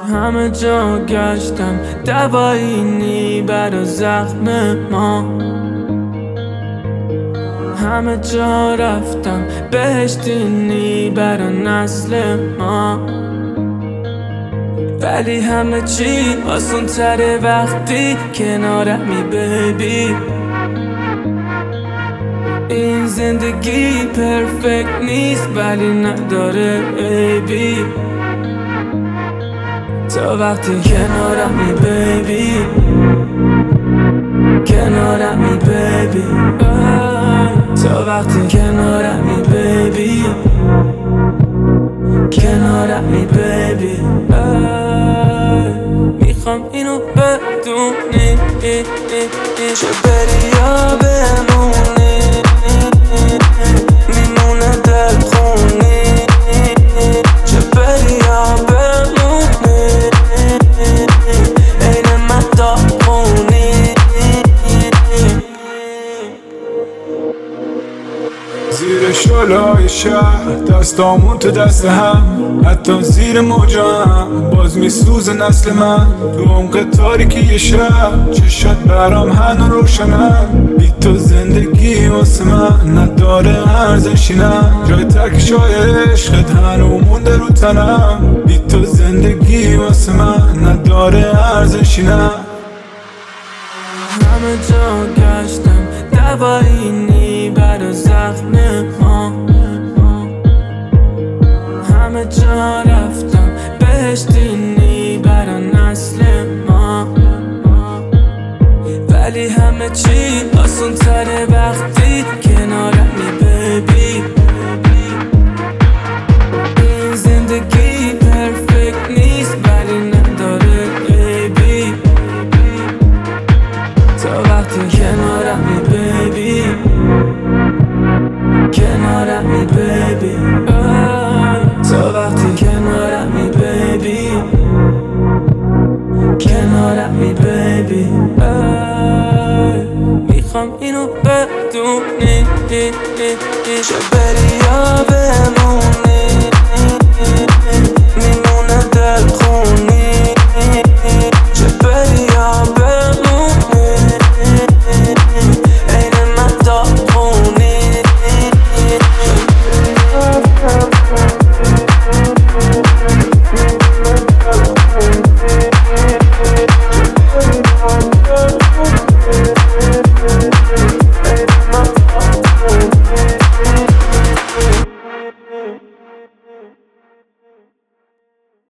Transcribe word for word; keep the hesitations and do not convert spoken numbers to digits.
همه جا گشتم دوایی نی برا زخم ما، همه جا رفتم بهشتی نی برا نسل ما. ولی همه چی آسون تره وقتی کنارمی بیبی. این زندگی پرفکت نیست ولی نداره عیبی. تا وقتی کنارمی بیبی، کنارمی بیبی. تا وقتی کنارمی بیبی، کنارمی بیبی. میخوام اینو بدونی چه بری یا بمونی، میمونه دل خونی. چه بری یا بمونی، عین من داغونی. زیر شلای شهر دستامون تو دست هم، حتی زیر موجا هم باز میسوز نسل من. تو عمق تاریکی شب چشات برام هنو روشنم. بی تو زندگی واسه من نداره ارزشی، نه جای ترکشای عشقت هنو مونده رو تنم. بی تو زندگی واسه من نداره ارزشی، نه. همه جا گشتم دوایی نی برا زخم ما، همه جا رفتم بهشتی نی برا نسل ما. ولی همه چی آسون تره وقتی